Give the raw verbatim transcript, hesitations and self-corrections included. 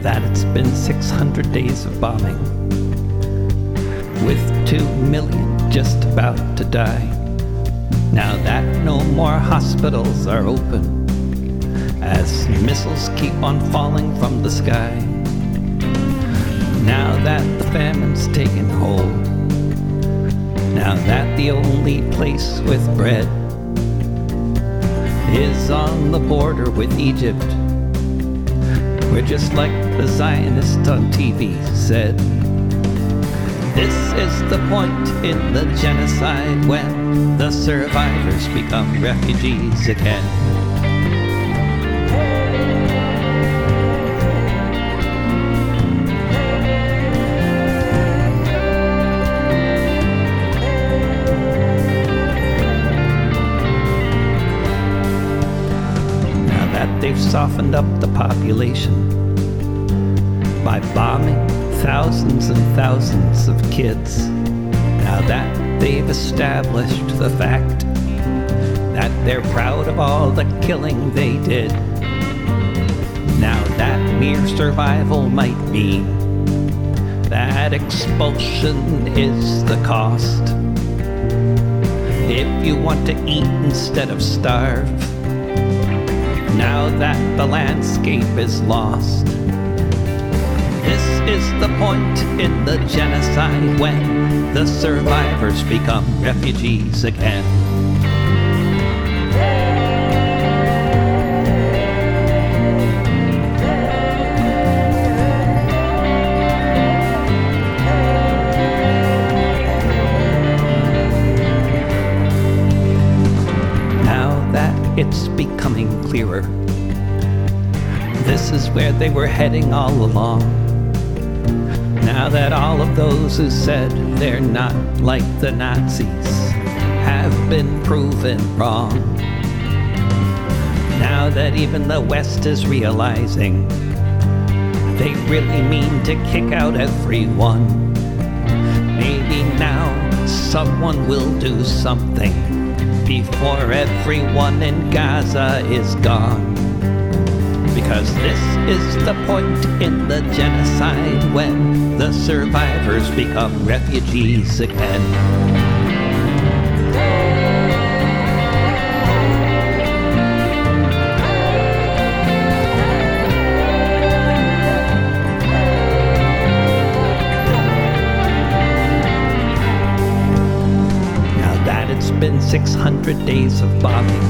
that it's been six hundred days of bombing, with two million just about to die. Now that no more hospitals are open, as missiles keep on falling from the sky. Now that the famine's taken hold, now that the only place with bread is on the border with Egypt, where just like the Zionist on T V said, this is the point in the genocide when the survivors become refugees again. They've softened up the population by bombing thousands and thousands of kids. Now that they've established the fact that they're proud of all the killing they did, now that mere survival might mean that expulsion is the cost. If you want to eat instead of starve, now that the landscape is lost, this is the point in the genocide when the survivors become refugees again. Now that it's becoming clearer, this is where they were heading all along. Now that all of those who said they're not like the Nazis have been proven wrong. Now that even the West is realizing they really mean to kick out everyone, maybe now someone will do something before everyone in Gaza is gone. Because this is the point in the genocide when the survivors become refugees again. Now that it's been six hundred days of bombing,